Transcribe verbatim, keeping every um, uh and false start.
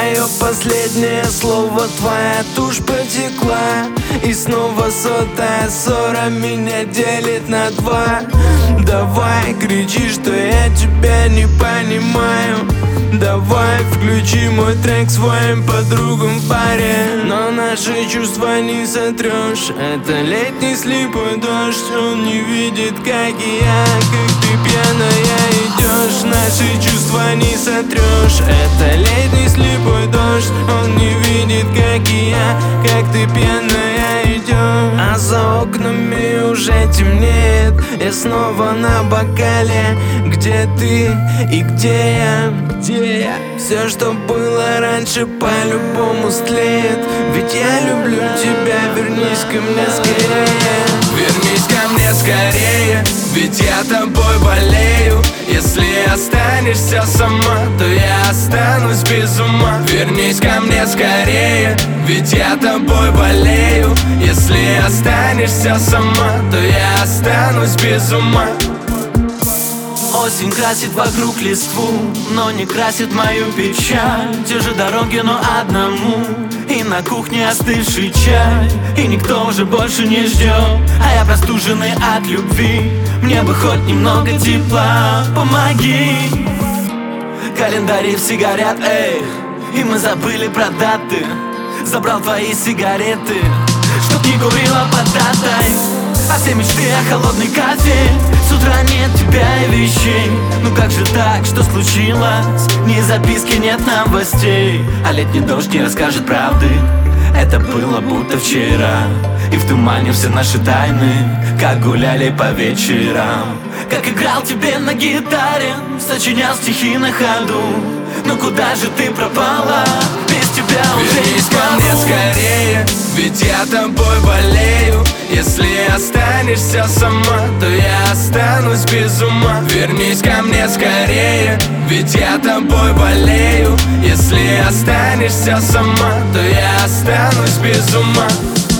мое последнее слово, твоя тушь потекла. И снова сотая ссора меня делит на два. Давай кричи, что я тебя не понимаю. Давай включи мой трек своим подругам в паре. Но наши чувства не сотрешь. Это летний слепой дождь. Он не видит, как и я, как ты пьяная идешь. Наши чувства не сотрешь. Это летний слепой дождь. Он не видит, как и я, как ты пьяная идешь. А за окнами уже темнеет. Я снова на бокале. Где ты и где я? Где я? Все, что было раньше, по-любому стлеет. Ведь я люблю тебя, вернись ко мне скорее. Вернись ко мне скорее, ведь я тобой болею. Если останешься сама, то я останусь без ума. Вернись ко мне скорее, ведь я тобой болею. Если останешься сама, то я останусь без ума. Осень красит вокруг листву, но не красит мою печаль. Те же дороги, но одному. И на кухне остывший чай. И никто уже больше не ждет. А я простуженный от любви. Мне бы хоть немного тепла. Помоги. Календарь все горят, эй. И мы забыли про даты. Забрал твои сигареты, чтоб не курила под датой. А все мечты о холодной кофе. С утра нет тебя и вещей. Ну как же так, что случилось? Ни записки, нет новостей. А летний дождь не расскажет правды. Это было будто вчера. И в тумане все наши тайны. Как гуляли по вечерам. Как играл тебе на гитаре. Сочинял стихи на ходу. Ну куда же ты пропала? Без тебя уже не Вернись ко мне скорее, ведь я тобой болею. Если останешься сама, то я останусь без ума. Вернись ко мне скорее, ведь я тобой болею. Если останешься сама, то я останусь без ума.